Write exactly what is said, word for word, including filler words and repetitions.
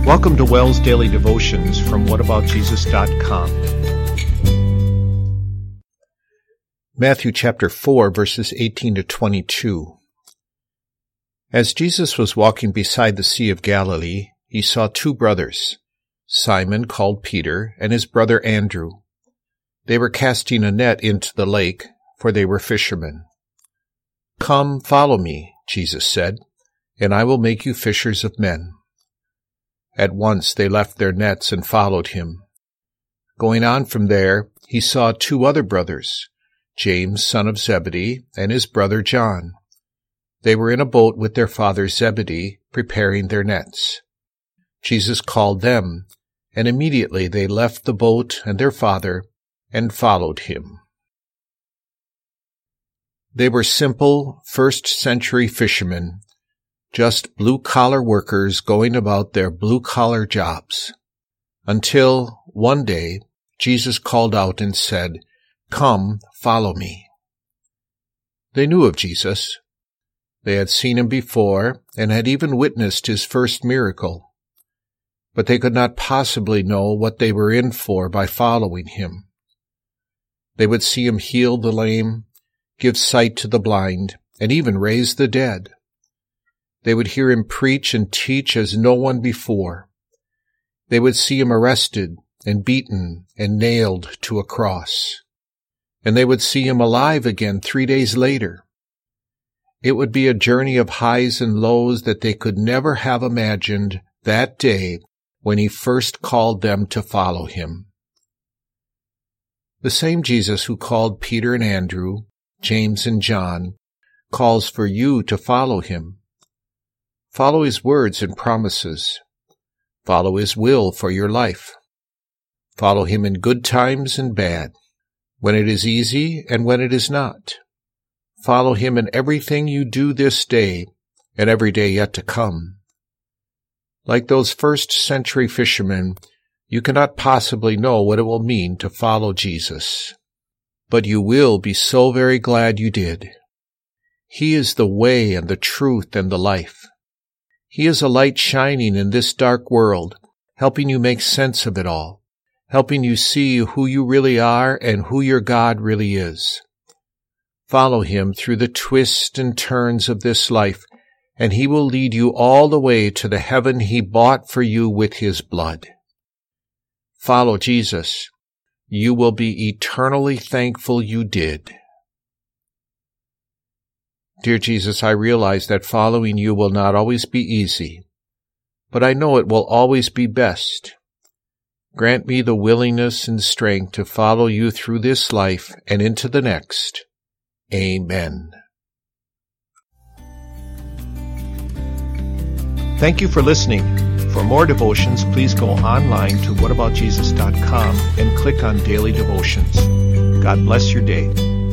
Welcome to Wells Daily Devotions from what about jesus dot com. Matthew chapter four, verses eighteen to twenty-two. As Jesus was walking beside the Sea of Galilee, he saw two brothers, Simon called Peter and his brother Andrew. They were casting a net into the lake, for they were fishermen. "Come, follow me," Jesus said, "and I will make you fishers of men." At once they left their nets and followed him. Going on from there, he saw two other brothers, James son of Zebedee and his brother John. They were in a boat with their father Zebedee, preparing their nets. Jesus called them, and immediately they left the boat and their father and followed him. They were simple, first-century fishermen, just blue-collar workers going about their blue-collar jobs, until one day Jesus called out and said, "Come, follow me." They knew of Jesus. They had seen him before and had even witnessed his first miracle, but they could not possibly know what they were in for by following him. They would see him heal the lame, give sight to the blind, and even raise the dead. They would hear him preach and teach as no one before. They would see him arrested and beaten and nailed to a cross. And they would see him alive again three days later. It would be a journey of highs and lows that they could never have imagined that day when he first called them to follow him. The same Jesus who called Peter and Andrew, James and John, calls for you to follow him. Follow his words and promises. Follow his will for your life. Follow him in good times and bad, when it is easy and when it is not. Follow him in everything you do this day and every day yet to come. Like those first-century fishermen, you cannot possibly know what it will mean to follow Jesus. But you will be so very glad you did. He is the way and the truth and the life. He is a light shining in this dark world, helping you make sense of it all, helping you see who you really are and who your God really is. Follow him through the twists and turns of this life, and he will lead you all the way to the heaven he bought for you with his blood. Follow Jesus. You will be eternally thankful you did. Dear Jesus, I realize that following you will not always be easy, but I know it will always be best. Grant me the willingness and strength to follow you through this life and into the next. Amen. Thank you for listening. For more devotions, please go online to what about jesus dot com and click on Daily Devotions. God bless your day.